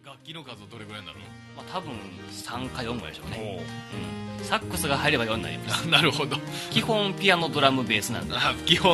楽器の数はどれぐらいになる？ まあ、多分3か4ぐらいでしょうね、サックスが入れば4になりますなるほど。 基本ピアノドラムベースなんで、 基本、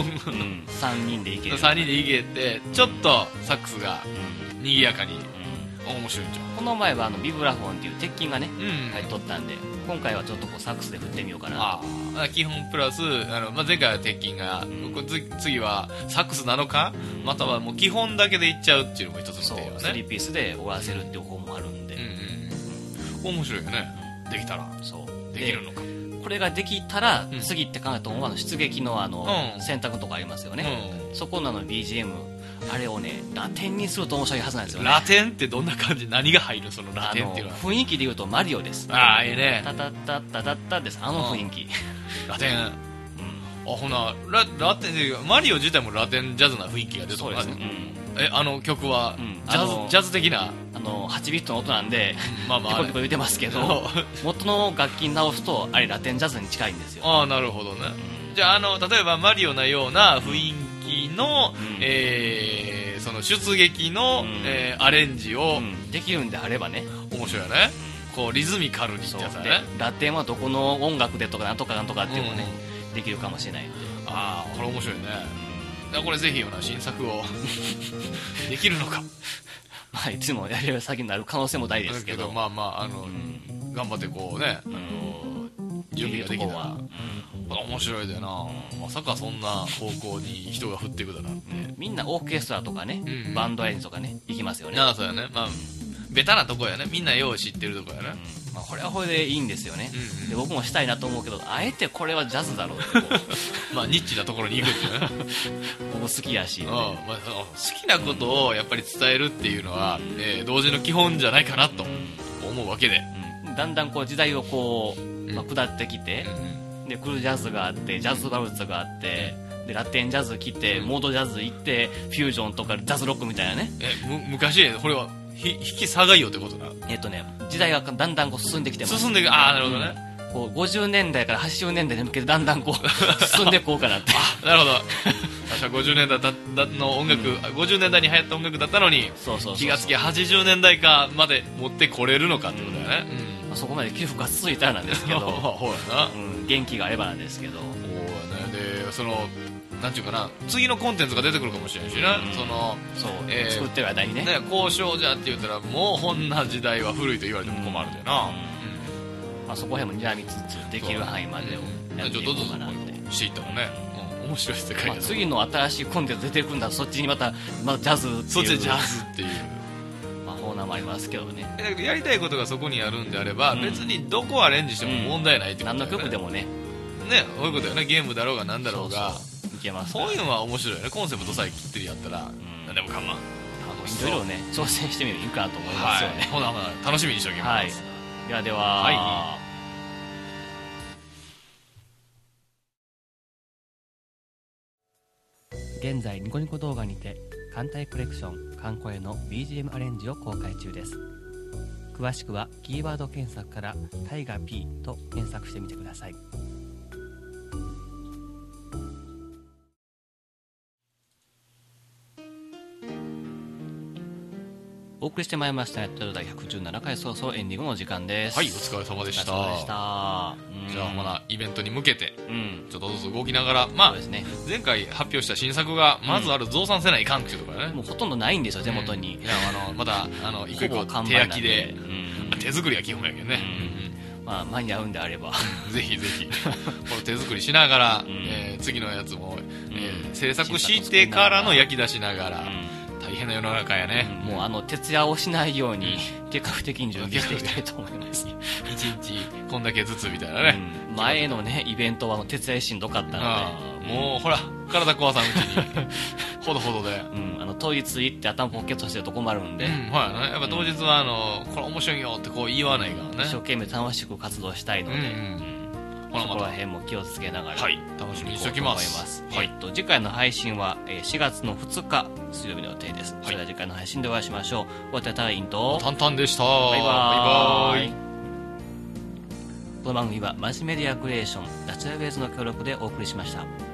3人でいける。 3人でいけてちょっとサックスが賑やかに、面白いんじゃん。 この前はビブラフォンっていう鉄筋がね、入っとったんで、今回はちょっとサックスで振ってみようかなと。 基本プラス前回は鉄筋が、次はサックスなのか、またはもう基本だけでいっちゃうっていうのも一つの手よね。 そう、3ピースで終わらせるっていう方もあるんで、 面白いよね。できたらできるのか。 これができたら、次って考えたら出撃の選択のとこありますよね、そこのBGM、あれをねラテンにすると面白いはずなんですよね。 ラテンってどんな感じ？何が入る？そのラテンっていうのは雰囲気でいうとマリオです。 いいね。 タタッタッタタッタです。雰囲気ラテン、ほなラテンでマリオ自体もラテンジャズな雰囲気が出てるんですね。曲はジャズ的な 8ビットの音なんでピコピコ言ってますけど元の楽器に直すとあれラテンジャズに近いんですよ。 なるほどね。じゃあ例えばマリオなような雰囲気の、その出撃の、アレンジを、 できるんであればね面白いよね。こうリズミカルにってやつだね。 ラテンはどこの音楽でとかなんとかなんとかっていうのもね、できるかもしれないんで、 これ面白いね。これぜひ新作をできるのかいつもやれる先になる可能性も大ですけど、 頑張ってこうね、準備ができたら面白いでな。まさかそんな方向に人が振っていくだなんて、 みんなオーケストラとかね、バンドアレンジとかね行きますよね。 そうやね。ベタなとこやね。みんなよう知ってるとこやね。 これはこれでいいんですよね、で僕もしたいなと思うけど、あえてこれはジャズだろうってニッチなところに行くってね僕好きやし、 好きなことをやっぱり伝えるっていうのは、同時の基本じゃないかなと思うわけで、 だんだん時代を下ってきて、でクールジャズがあってジャズバルツがあって、でラテンジャズ来て、モードジャズ行って、フュージョンとかジャズロックみたいなね。 昔これは引き下がりよってことな。 時代がだんだん進んできてます。 進んでいく。なるほどね。 50年代から80年代に向けてだんだん進んでいこうかなってなるほど。確か50年代の音楽、50年代に流行った音楽だったのに、気がつき80年代かまで持ってこれるのかってことだよね。 そこまで起伏が続いたらなんですけど元気があればなんですけど、 でなんていうかな、次のコンテンツが出てくるかもしれないしね、 作ってる間にね、 交渉じゃって言ったらもうこんな時代は古いと言われても困るんだよな。 そこへもにらみつつできる範囲までをやっていこうかなって知ったのね。面白い世界だ。 次の新しいコンテンツ出てくるんだらそっちにまたジャズっていう、 そっちでジャズっていう魔法名もありますけどね。 だけどやりたいことがそこにあるんであれば、別にどこをアレンジしても問題ないってことだよね。 何の曲でもね、 そういうことだよね。ゲームだろうが何だろうが、そういうのは面白いよね。コンセプトさえきっちりやったら何でもかまん。 いろいろね挑戦してみるといいかなと思いますよね。 楽しみにしておきます。 では、現在ニコニコ動画にて艦隊コレクション艦声の BGM アレンジを公開中です。詳しくはキーワード検索からタイガ P と検索してみてください。お送りしてまいりました第117回、そろそろエンディングの時間です。 お疲れ様でした。じゃあイベントに向けてちょっとずつ動きながら、前回発表した新作がまず増産せないかんっていうところね。 もうほとんどないんですよ手元に。 まだ一個一個手焼きで、手作りは基本やけどね。 間に合うんであればぜひぜひこの手作りしながら、次のやつも制作してからの焼き出しながら、大変な世の中やね。 もう徹夜をしないように計画的に準備していきたいと思います一日こんだけずつみたいなね。 前のねイベントは徹夜しんどかったので、 もうほら体壊さんうちにほどほどで、 当日行って頭ポケットしてると困るんで、 やっぱ当日はこれ面白いよって言わないからね。 一生懸命楽しく活動したいので、そこら辺も気をつけながら、 楽しみにしておきます。 次回の配信は4月の2日水曜日の予定です。それでは次回の配信でお会いしましょう。お手たいんとタンタンでした。 バイバイ。この番組はマジメディアクリエーションナチュラルベースの協力でお送りしました。